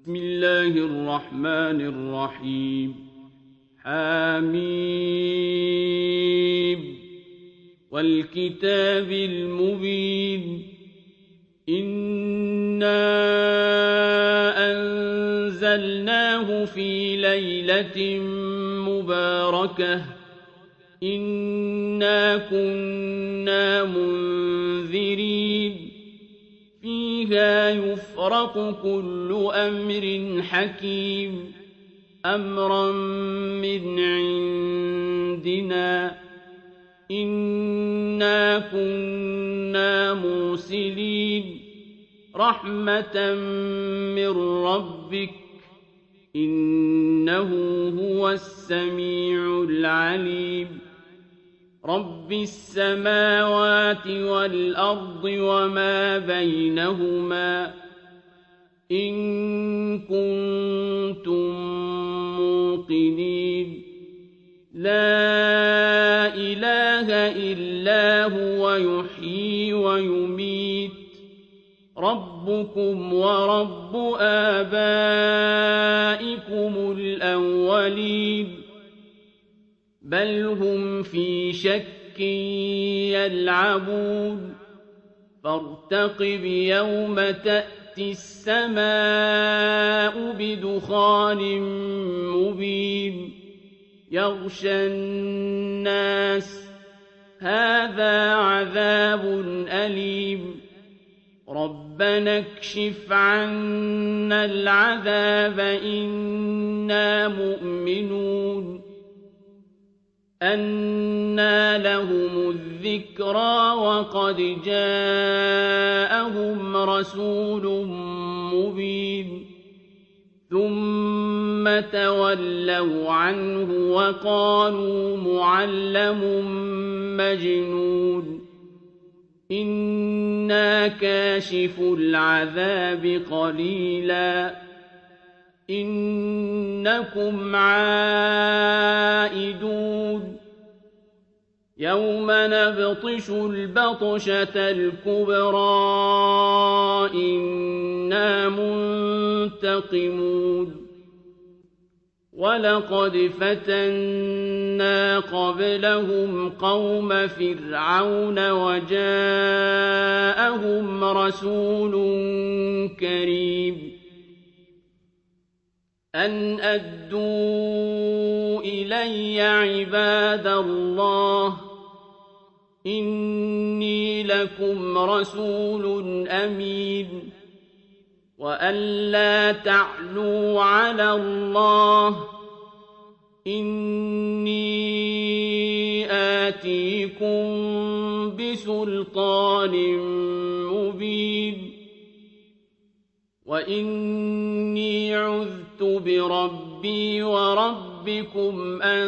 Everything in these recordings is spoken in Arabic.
بسم الله الرحمن الرحيم حميم والكتاب المبين إنا أنزلناه في ليلة مباركة إنا كنا منذرين فيها يفرق كل أمر حكيم أمرا من عندنا إنا كنا مرسلين رحمة من ربك إنه هو السميع العليم رب السماوات والأرض وما بينهما إن كنتم موقنين لا إله إلا هو يحيي ويميت ربكم ورب آبائكم الأولين بل هم في شك يلعبون فارتقب يوم تأتي السماء بدخان مبين يغشى الناس هذا عذاب أليم ربنا اكشف عنا العذاب إنا مؤمنون أنى لهم الذكرى وقد جاءهم رسول مبين ثم تولوا عنه وقالوا معلم مجنون إنا كاشف العذاب قليلا إنكم عائدون يوم نبطش البطشة الكبرى إنا منتقمون ولقد فتنا قبلهم قوم فرعون وجاءهم رسول كريم أن أدوا إلي عباد الله إني لكم رسول أمين وأن لا تعلوا على الله إني آتيكم بسلطان مبين وإني عذت بربي وربكم أن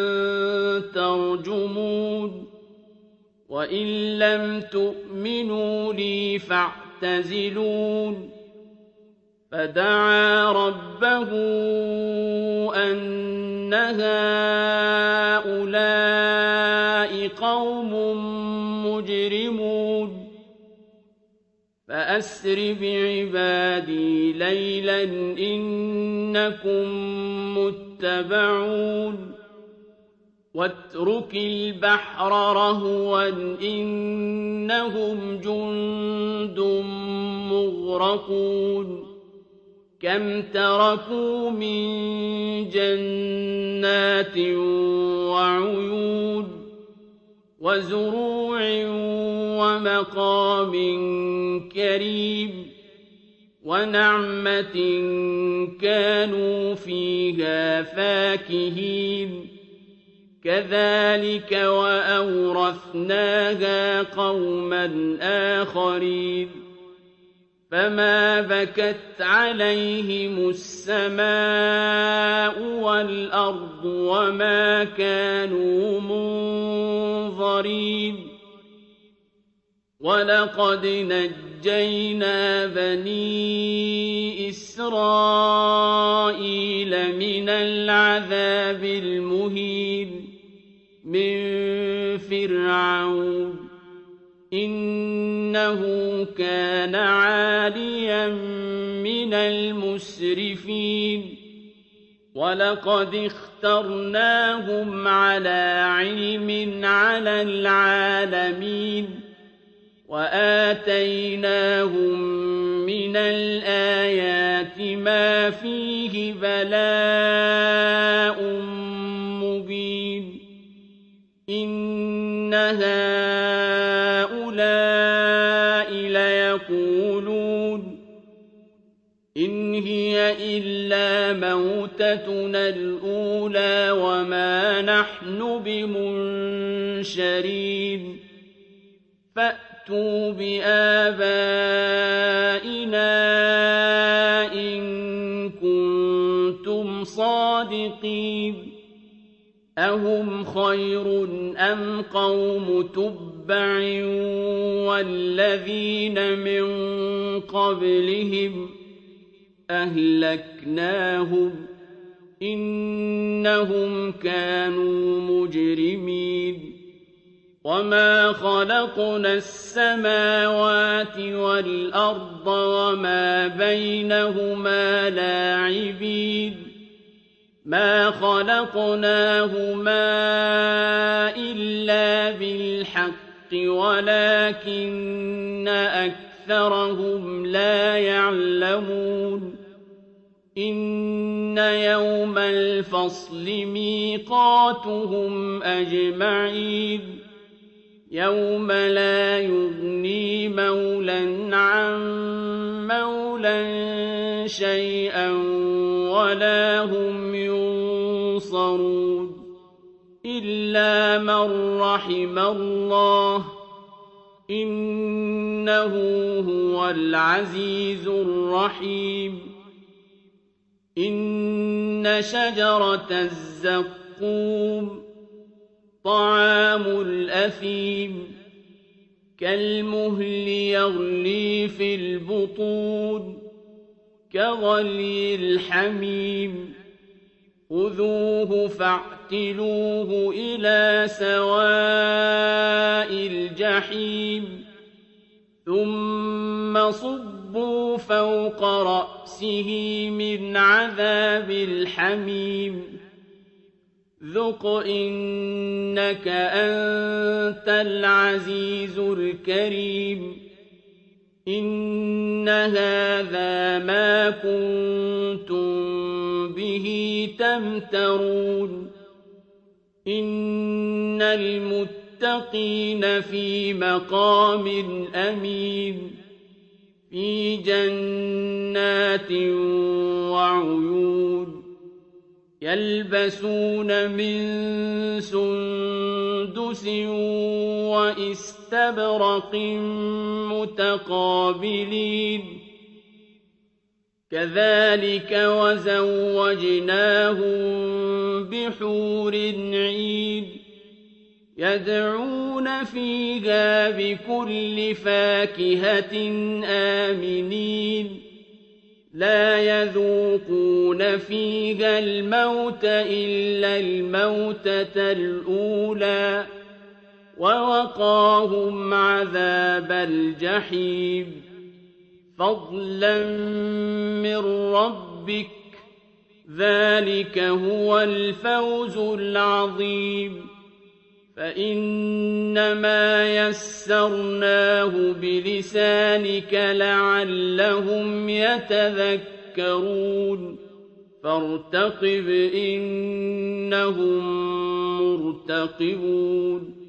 ترجمون وإن لم تؤمنوا لي فاعتزلون فدعا ربه أن هؤلاء قوم مجرمون فأسر بعبادي ليلا إنكم متبعون واترك البحر رهوا إنهم جند مغرقون كم تركوا من جنات وعيون وزروع ومقام كريم ونعمة كانوا فيها فاكهين كذلك وأورثناها قوما آخرين فما بكت عليهم السماء والأرض وما كانوا منظرين ولقد نجينا بني إسرائيل من العذاب المهين من فرعون إنه كان عاليا من المسلمين المسرفين ولقد اخترناهم على علم على العالمين وآتيناهم من الآيات ما فيه بلاء مبين إن هؤلاء ليقولون إن هي إلا موتتنا الأولى وما نحن بمنشرين فأتوا بآبائنا إن كنتم صادقين أهم خير أم قوم تبع والذين من قبلهم أهلكناهم إنهم كانوا مجرمين وما خلقنا السماوات والأرض وما بينهما لاعبين ما خلقناهما إلا بالحق ولكن أكثرهم لا يعلمون إن يوم الفصل ميقاتهم أجمعين يوم لا يغني مولى عن مولى شيئا ولا هم ينصرون إلا من رحم الله إنه هو العزيز الرحيم إن شجرة الزقوم طعام الأثيم كالمهل يغلي في البطون كغلي الحميم خذوه فاعتلوه إلى سواء الجحيم ثم صبوا فوق رأسه من عذاب الحميم ذق إنك أنت العزيز الكريم إن هذا ما كنتم به تمترون إن المتقين في مقام أمين في جنات وعيون يلبسون من سندس وإستبرق متقابلين كذلك وزوجناهم بحور عين يدعون فيها بكل فاكهة آمنين لا يذوقون فيها الموت إلا الموتة الأولى ووقاهم عذاب الجحيم فضلا من ربك ذلك هو الفوز العظيم فإنما يسرناه بلسانك لعلهم يتذكرون فارتقب إنهم مرتقبون